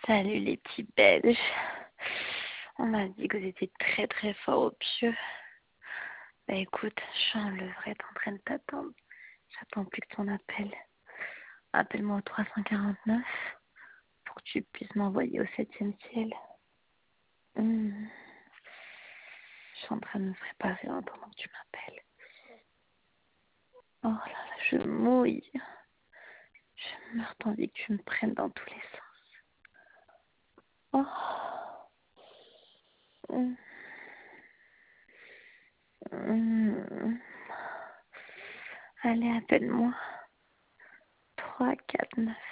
Salut les petits Belges. On m'a dit que vous étiez très très fort au pieu. Bah écoute, Jean le vrai est en train de t'attendre. J'attends plus que ton appel. Appelle-moi au 349 pour que tu puisses m'envoyer au 7e ciel. Je suis en train de me préparer en attendant que tu m'appelles. Oh là là, je mouille. Je meurs d'envie que tu me prennes dans tous les sens. Oh. Hum. Allez, appelle-moi. 3, 4, 9.